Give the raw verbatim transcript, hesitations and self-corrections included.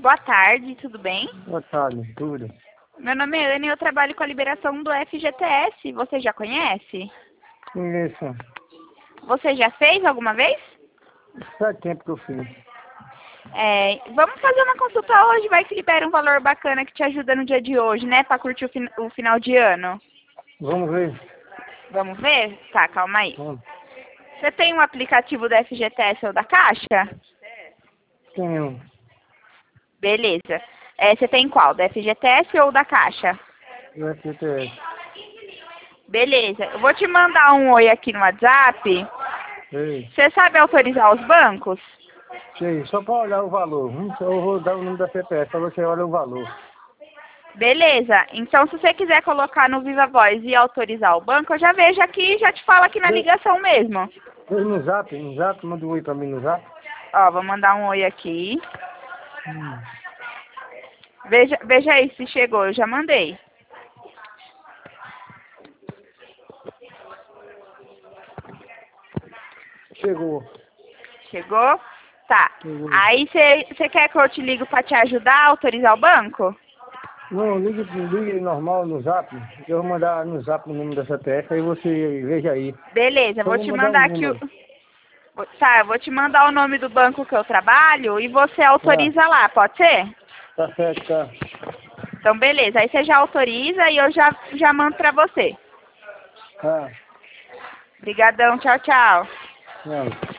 boa tarde, tudo bem? Boa tarde, tudo. Meu nome é Ana e eu trabalho com a liberação do F G T S. Você já conhece? Isso. Você já fez alguma vez? Faz tempo que eu fiz. É, vamos fazer uma consulta hoje, vai que libera um valor bacana que te ajuda no dia de hoje, né? Pra curtir o, fin o final de ano. Vamos ver. Vamos ver? Tá, calma aí. Vamos. Você tem um aplicativo da F G T S ou da Caixa? Tenho. Beleza. É, você tem qual? Da F G T S ou da Caixa? O F G T S. Beleza. Eu vou te mandar um oi aqui no WhatsApp. Ei. Você sabe autorizar os bancos? Sei, só para olhar o valor. Hum, Eu vou dar o número da C P F para você olhar o valor. Beleza. Então, se você quiser colocar no Viva Voz e autorizar o banco, eu já vejo aqui e já te falo aqui na ligação mesmo. Vê no zap, no zap, manda um oi para mim no zap. Ó, vou mandar um oi aqui. Hum. Veja, veja aí se chegou, eu já mandei. Chegou. Chegou? Tá. Chegou. Aí você quer que eu te ligo pra te ajudar a autorizar o banco? Não, ligue, ligue normal no zap. Eu vou mandar no zap o número da C P F, aí você veja aí. Beleza, Só vou te mandar mandar um aqui o... número. Tá, eu vou te mandar o nome do banco que eu trabalho e você autoriza Ah, lá, pode ser? tá certo, tá. Então, beleza. Aí você já autoriza e eu já, já mando pra você. Tá. Obrigadão, tchau, tchau. Não.